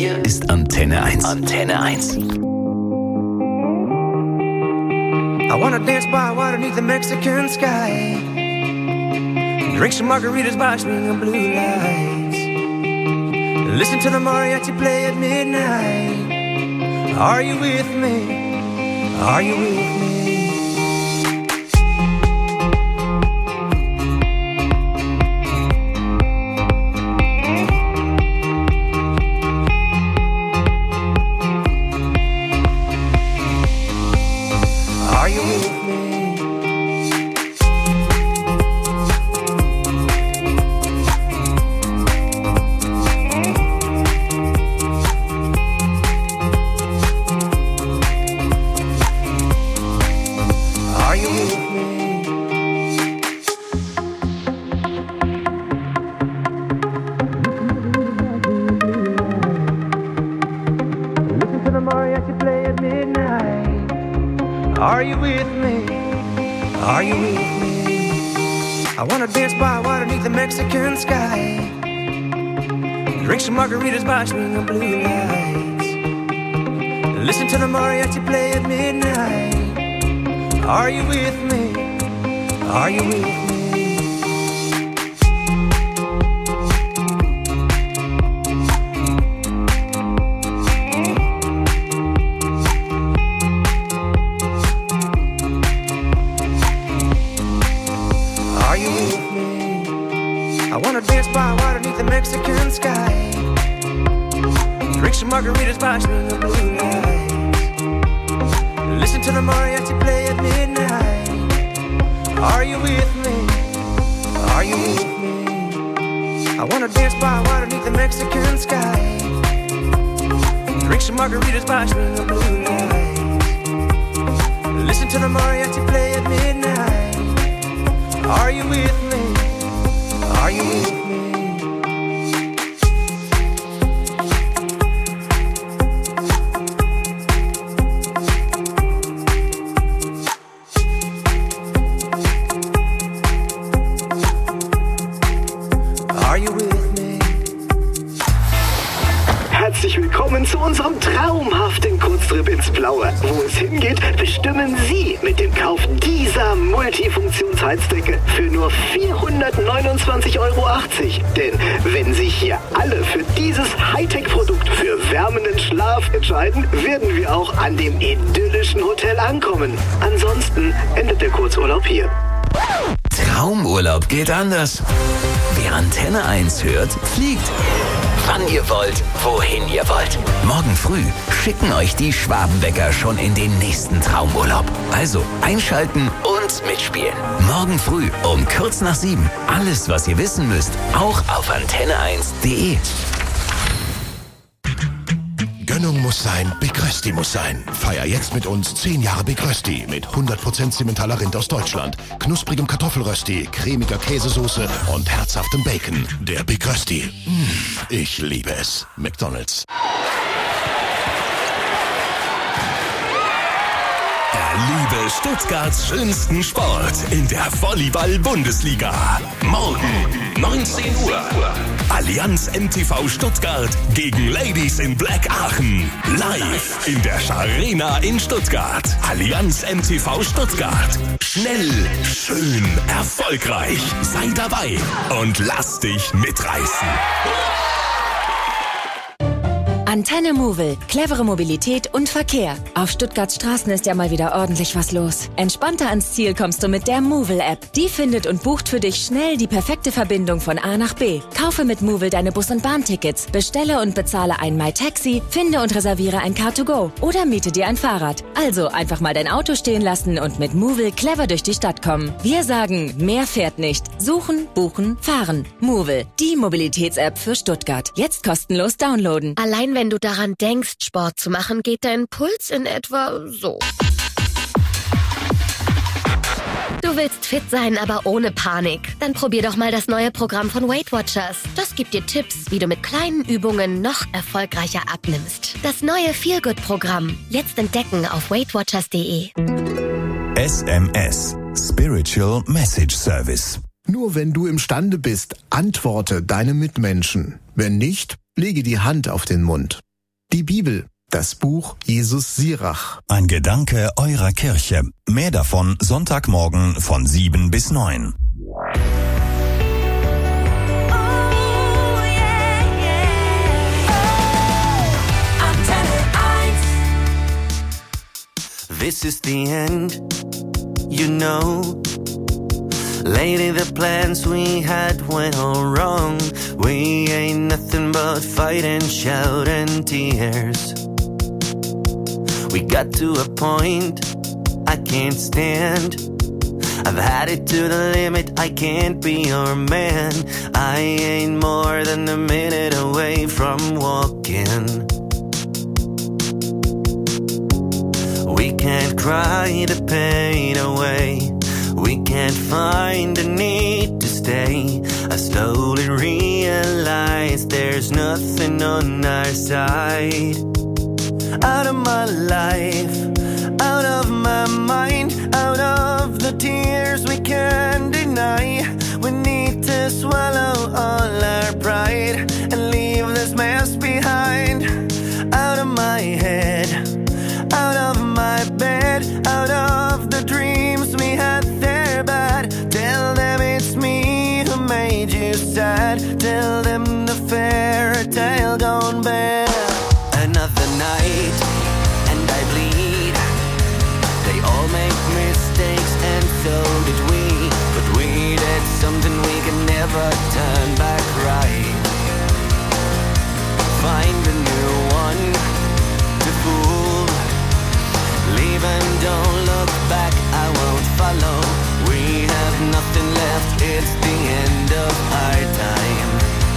Hier ist Antenne 1. Antenne 1. I wanna dance by water beneath the Mexican sky. Drink some margaritas by swinging blue lights. Listen to the mariachi play at midnight. Are you with me? Are you with me? Are you with me? Are you with me? I wanna dance by water beneath the Mexican sky. Drink some margaritas by swinging blue lights. Listen to the mariachi play at midnight. Are you with me? Are you with me? Mexican sky. Drink some margaritas by swinging blue lights. Listen to the mariachi play at midnight. Are you with me? Are you with me? I wanna dance by water beneath the Mexican sky. Drink some margaritas by swinging blue lights. Listen to the mariachi play at midnight. Are you with me? Are you with me? Zu unserem traumhaften Kurztrip ins Blaue. Wo es hingeht, bestimmen Sie mit dem Kauf dieser Multifunktionsheizdecke für nur 429,80 €. Denn wenn sich hier alle für dieses Hightech-Produkt für wärmenden Schlaf entscheiden, werden wir auch an dem idyllischen Hotel ankommen. Ansonsten endet der Kurzurlaub hier. Traumurlaub geht anders. Wer Antenne 1 hört, fliegt. Wann ihr wollt, wohin ihr wollt. Morgen früh schicken euch die Schwabenwecker schon in den nächsten Traumurlaub. Also einschalten und mitspielen. Morgen früh um kurz nach 7. Alles, was ihr wissen müsst, auch auf antenne1.de. Gönnung muss sein, Big Rösti muss sein. Feier jetzt mit uns 10 Jahre Big Rösti mit 100% Simmentaler Rind aus Deutschland, knusprigem Kartoffelrösti, cremiger Käsesoße und herzhaftem Bacon. Der Big Rösti. Ich liebe es. McDonald's. Erlebe Stuttgarts schönsten Sport in der Volleyball-Bundesliga. Morgen, 19 Uhr. Allianz MTV Stuttgart gegen Ladies in Black Aachen. Live in der Scharena in Stuttgart. Allianz MTV Stuttgart. Schnell, schön, erfolgreich. Sei dabei und lass dich mitreißen. Antenne Movil. Clevere Mobilität und Verkehr. Auf Stuttgarts Straßen ist ja mal wieder ordentlich was los. Entspannter ans Ziel kommst du mit der Movil-App. Die findet und bucht für dich schnell die perfekte Verbindung von A nach B. Kaufe mit Movil deine Bus- und Bahntickets, bestelle und bezahle ein MyTaxi, finde und reserviere ein Car2Go oder miete dir ein Fahrrad. Also einfach mal dein Auto stehen lassen und mit Movil clever durch die Stadt kommen. Wir sagen, mehr fährt nicht. Suchen, buchen, fahren. Movil, die Mobilitäts-App für Stuttgart. Jetzt kostenlos downloaden. Allein wenn du daran denkst, Sport zu machen, geht dein Puls in etwa so. Du willst fit sein, aber ohne Panik. Dann probier doch mal das neue Programm von Weight Watchers. Das gibt dir Tipps, wie du mit kleinen Übungen noch erfolgreicher abnimmst. Das neue Feel-Good-Programm. Jetzt entdecken auf weightwatchers.de. SMS. Spiritual Message Service. Nur wenn du imstande bist, antworte deinem Mitmenschen. Wenn nicht, lege die Hand auf den Mund. Die Bibel, das Buch Jesus Sirach. Ein Gedanke eurer Kirche. Mehr davon Sonntagmorgen von 7 bis 9. This is the end, you know. Lately the plans we had went all wrong. We ain't nothing but fight and shout and tears. We got to a point I can't stand. I've had it to the limit, I can't be your man. I ain't more than a minute away from walking. We can't cry the pain away. We can't find the need to stay. I slowly realize there's nothing on our side. Out of my life, out of my mind, out of the tears we can't deny. We need to swallow all our pride and leave this mess behind. Out of my head, out of my bed, out of the dreams we had there bad. Tell them it's me who made you sad. Tell them the fairy tale gone bad. Another night and I bleed. They all make mistakes and so did we. But we did something we can never turn back right. Find a new one to fool. Leave and don't look back, I won't follow. We have nothing left, it's the end of our time.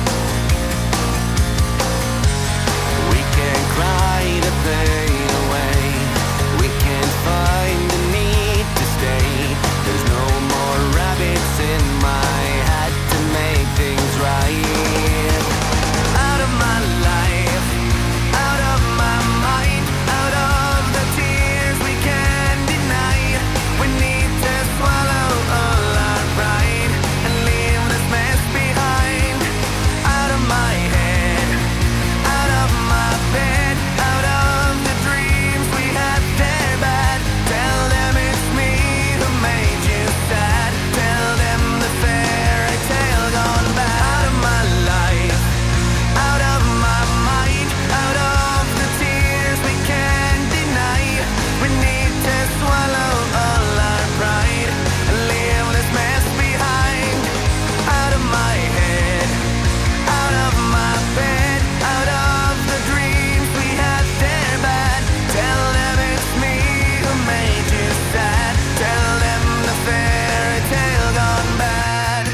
We can't cry the pain away. We can't find the need to stay. There's no more rabbits in my hat to make things right. Out of my life, out of my mind, out of the tears we can't deny. We need to swallow all our pride and leave this mess behind. Out of my head, out of my bed, out of the dreams we had there bad. Tell them it's me who made you sad. Tell them the fairy tale gone bad. Out of my life, out of my mind, out of the tears we can't deny. We need to swallow all our pride and leave this mess behind. Out of my head, out of my bed, out of the dreams we had there bad. Tell them it's me who made you sad. Tell them the fairy tale gone bad.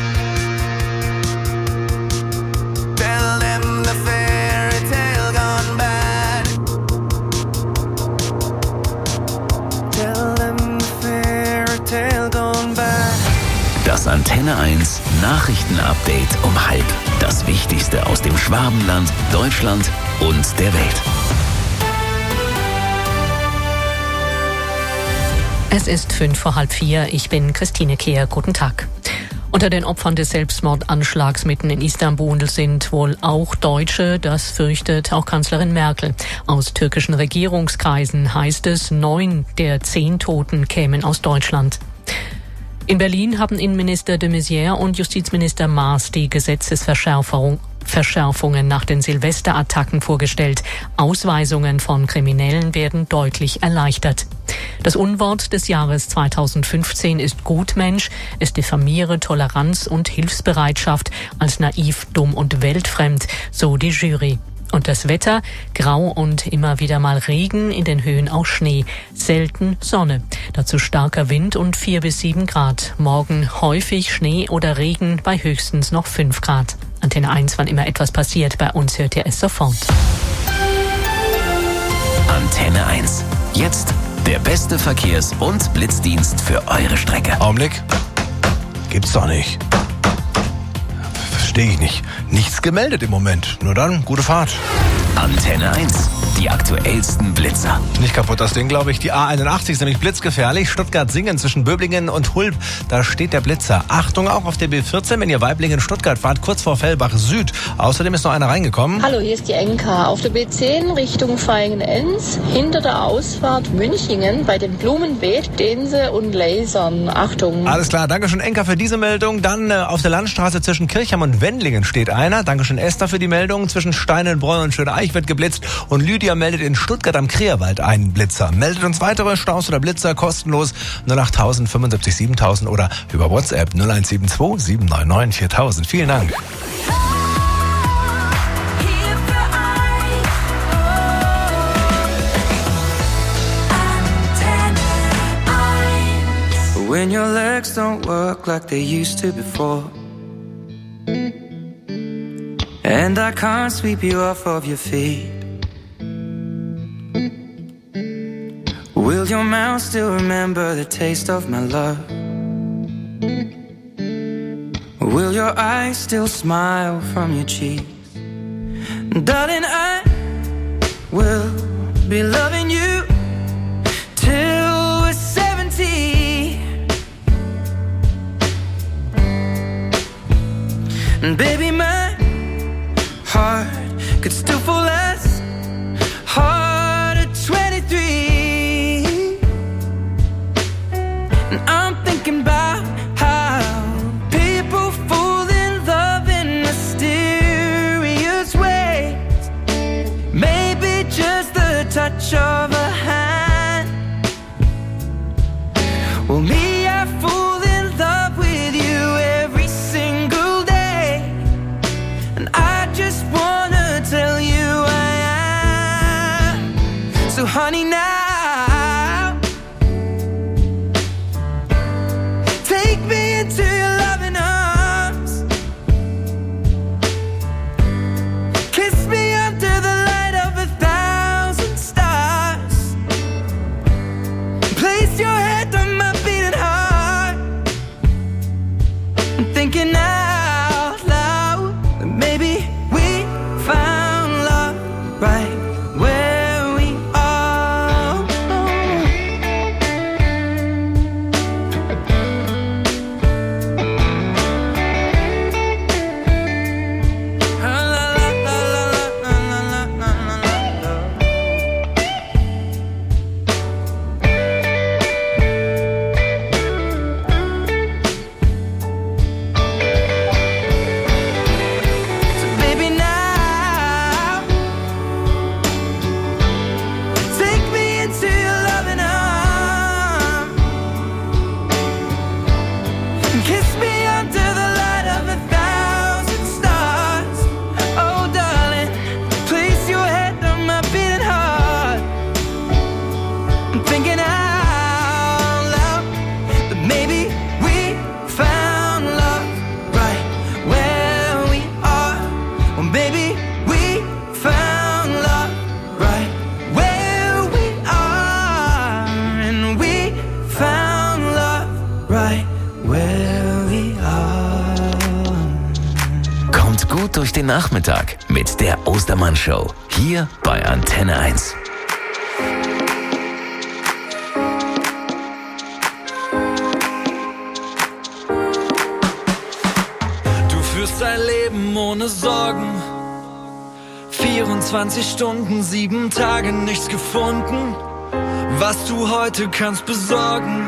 Tell them the fairy tale gone bad. Tell them the fairy tale gone bad. Das Antenne 1 Nachrichtenupdate um 12:30. Das Wichtigste aus dem Schwabenland, Deutschland und der Welt. Es ist 3:55. Ich bin Christine Kehr. Guten Tag. Unter den Opfern des Selbstmordanschlags mitten in Istanbul sind wohl auch Deutsche, das fürchtet auch Kanzlerin Merkel. Aus türkischen Regierungskreisen heißt es, 9 der 10 Toten kämen aus Deutschland. In Berlin haben Innenminister de Maizière und Justizminister Maas die Gesetzesverschärfungen nach den Silvesterattacken vorgestellt. Ausweisungen von Kriminellen werden deutlich erleichtert. Das Unwort des Jahres 2015 ist Gutmensch. Es diffamiere Toleranz und Hilfsbereitschaft als naiv, dumm und weltfremd, so die Jury. Und das Wetter, grau und immer wieder mal Regen, in den Höhen auch Schnee, selten Sonne. Dazu starker Wind und 4 bis 7 Grad. Morgen häufig Schnee oder Regen bei höchstens noch 5 Grad. Antenne 1, wann immer etwas passiert, bei uns hört ihr es sofort. Antenne 1. Jetzt der beste Verkehrs- und Blitzdienst für eure Strecke. Augenblick. Gibt's doch nicht. Verstehe ich nicht. Nichts gemeldet im Moment. Nur dann, gute Fahrt. Antenne 1. die aktuellsten Blitzer. Nicht kaputt das Ding, glaube ich. Die A81 ist nämlich blitzgefährlich. Stuttgart-Singen zwischen Böblingen und Hulb. Da steht der Blitzer. Achtung auch auf der B14, wenn ihr Weiblingen-Stuttgart fahrt, kurz vor Fellbach Süd. Außerdem ist noch einer reingekommen. Hallo, hier ist die Enka. Auf der B10 Richtung Vaihingen-Enz, hinter der Ausfahrt Münchingen, bei dem Blumenbeet stehen sie und lasern. Achtung. Alles klar, danke schön Enka für diese Meldung. Dann auf der Landstraße zwischen Kirchheim und Wendlingen steht einer. Dankeschön Esther für die Meldung. Zwischen Steinenbräu und Schöneich wird geblitzt. Und Lydia meldet in Stuttgart am Kreerwald einen Blitzer. Meldet uns weitere Staus oder Blitzer kostenlos 08000 75 7000 oder über WhatsApp 0172 799 4000. Vielen Dank. When your legs don't work like they used to before, and I can't sweep you off of your feet, will your mouth still remember the taste of my love? Will your eyes still smile from your cheeks? Darling, I will be loving you till we're 70. And baby, my heart could still fall as hard at 23. And I'm thinking about how people fall in love in mysterious ways. Maybe just the touch of a hand. Well, me, I fall in love with you every single day. And I just wanna tell you I am. So honey, now take me into your loving arms. Kiss me under the light of 1,000 stars. Place your head on my beating heart. I'm thinking out loud that maybe we found love right where we are. La, la, la, la, la, la, la, la, la. So baby, now take me into your loving arms and kiss me under the light of 1,000 stars. Oh darling, place your head on my beating heart. I'm thinking out loud that maybe we found love right where we are. Well, maybe we found love right where we are. And we found love right where we are. Kommt gut durch den Nachmittag mit der Ostermann-Show. Hier bei Antenne 1. Du führst ein Leben ohne Sorgen. 24 Stunden, 7 Tage, nichts gefunden, was du heute kannst besorgen.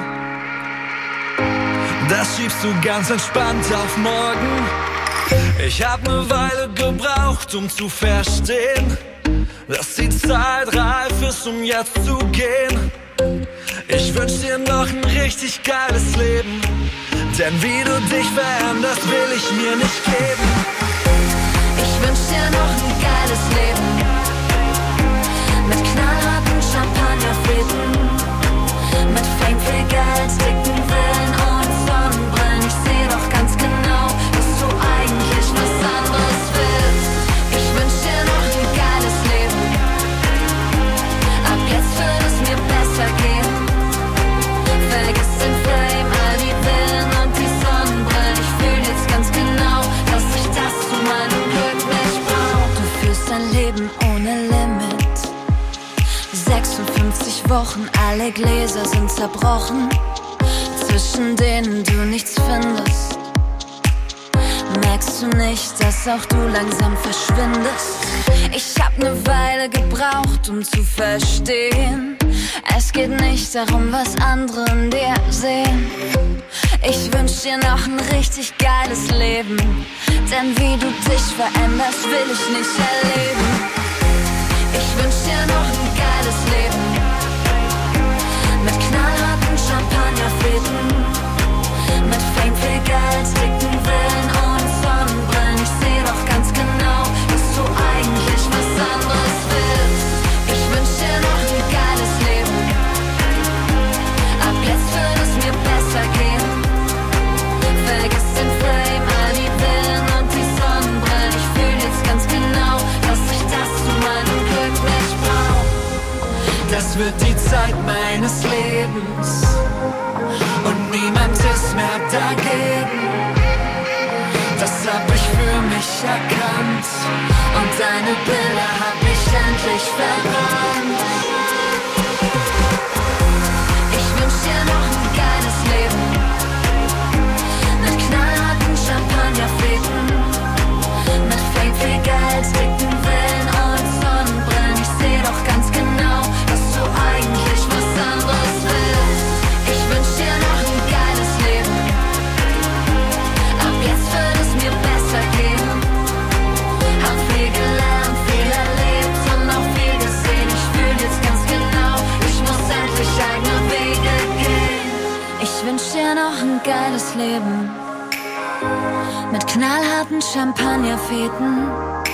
Das schiebst du ganz entspannt auf morgen. Ich hab ne Weile gebraucht, um zu verstehen, dass die Zeit reif ist, um jetzt zu gehen. Ich wünsch dir noch ein richtig geiles Leben, denn wie du dich veränderst, will ich mir nicht geben. Ich wünsch dir noch ein geiles Leben mit knallharten Champagnerfäden, mit Fame, viel Geld, dicken Villen und Sonnenbrillen. Ich seh doch ganz genau, dass du eigentlich was anderes willst. Ich wünsch dir noch ein geiles Leben. Ab jetzt wird es mir besser gehen. Vergiss den Fame, all die Villen und die Sonnenbrillen. Ich fühl jetzt ganz genau, dass ich das zu meinem Glück nicht brauch. Du führst ein Leben ohne Limit, 40 Wochen, alle Gläser sind zerbrochen, zwischen denen du nichts findest. Merkst du nicht, dass auch du langsam verschwindest? Ich hab ne Weile gebraucht, um zu verstehen, es geht nicht darum, was andere in dir sehen. Ich wünsch dir noch ein richtig geiles Leben, denn wie du dich veränderst, will ich nicht erleben. Ich wünsch dir noch ein geiles Leben, mit knallharten Champagnerfäden, mit Fame, viel Geld, dicken Villen und Sonnenbrillen. Ich seh doch ganz genau, dass du eigentlich was anderes willst. Ich wünsch dir noch ein geiles Leben, ab jetzt wird es mir besser gehen. Vergiss den Fame, all die Villen und die Sonnenbrillen. Ich fühl jetzt ganz genau, dass ich das zu meinem Glück nicht brauch. Das wird die Zeit meines Lebens und niemand ist mehr dagegen. Das hab ich für mich erkannt und deine Bilder hab ich endlich verbrannt. Ich wünsch dir noch ein geiles Leben, mit knallharten Champagnerfäden, mit Fame, viel Geld, dicken Villen und Sonnenbrillen. Ich seh doch ganz genau, dass du eigentlich was anderes willst. Ich wünsch dir noch ein geiles Leben, ab jetzt wird es mir besser gehen. Hab viel gelernt, viel erlebt und auch viel gesehen. Ich fühl jetzt ganz genau, ich muss endlich eigene Wege gehen. Ich wünsch dir noch ein geiles Leben, mit knallharten Champagnerfäden,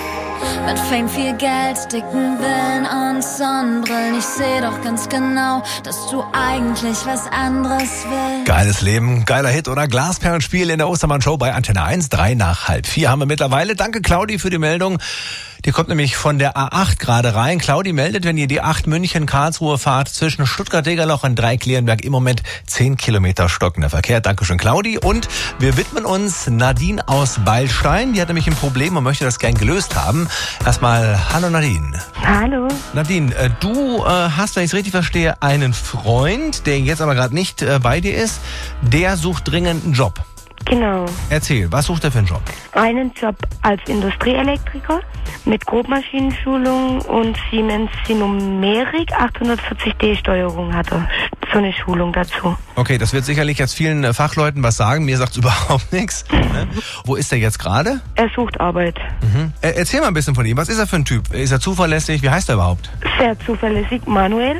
mit Fame, viel Geld, dicken Villen und Sonnenbrillen. Ich seh doch ganz genau, dass du eigentlich was anderes willst. Geiles Leben, geiler Hit oder Glasperlenspiel in der Ostermann-Show bei Antenne 1, 3 nach halb 4 haben wir mittlerweile. Danke Claudi für die Meldung. Die kommt nämlich von der A8 gerade rein. Claudi meldet, wenn ihr die 8 München-Karlsruhe fahrt, zwischen Stuttgart-Degerloch und Dreiklerenberg im Moment 10 Kilometer stockender Verkehr. Dankeschön, Claudi. Und wir widmen uns Nadine aus Beilstein. Die hat nämlich ein Problem und möchte das gern gelöst haben. Erstmal, hallo Nadine. Hallo. Nadine, du hast, wenn ich es richtig verstehe, einen Freund, der jetzt aber gerade nicht bei dir ist. Der sucht dringend einen Job. Genau. Erzähl, was sucht er für einen Job? Einen Job als Industrieelektriker mit Grobmaschinenschulung und Siemens Synumerik 840D-Steuerung hat er. So eine Schulung dazu. Okay, das wird sicherlich jetzt vielen Fachleuten was sagen. Mir sagt's überhaupt nichts. Wo ist er jetzt gerade? Er sucht Arbeit. Mhm. Erzähl mal ein bisschen von ihm. Was ist er für ein Typ? Ist er zuverlässig? Wie heißt er überhaupt? Sehr zuverlässig. Manuel,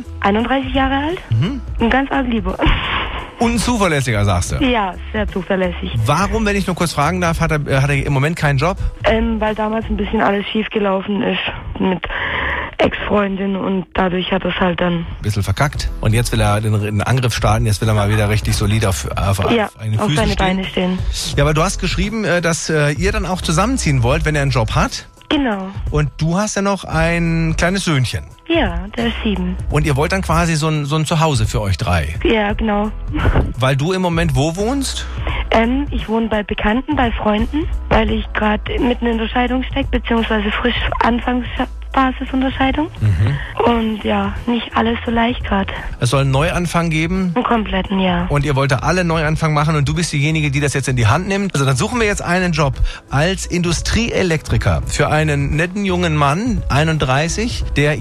31 Jahre alt, und ganz arg lieber. Unzuverlässiger, sagst du? Ja, sehr zuverlässig. Warum, wenn ich nur kurz fragen darf, hat er im Moment keinen Job? Weil damals ein bisschen alles schief gelaufen ist mit Ex-Freundin und dadurch hat er es halt dann... Ein bisschen verkackt. Und jetzt will er den Angriff starten, jetzt will er mal wieder richtig solid auf seine Beine stehen. Ja, aber du hast geschrieben, dass ihr dann auch zusammenziehen wollt, wenn er einen Job hat. Genau. Und du hast ja noch ein kleines Söhnchen. Ja, der ist 7. Und ihr wollt dann quasi so ein Zuhause für euch 3? Ja, genau. Weil du im Moment wo wohnst? Ich wohne bei Bekannten, bei Freunden, weil ich gerade mitten in der Scheidung stecke, beziehungsweise frisch Anfangsphase von der Scheidung. Und ja, nicht alles so leicht gerade. Es soll einen Neuanfang geben? Einen kompletten, ja. Und ihr wollt da alle Neuanfang machen und du bist diejenige, die das jetzt in die Hand nimmt. Also dann suchen wir jetzt einen Job als Industrieelektriker für einen netten jungen Mann, 31, der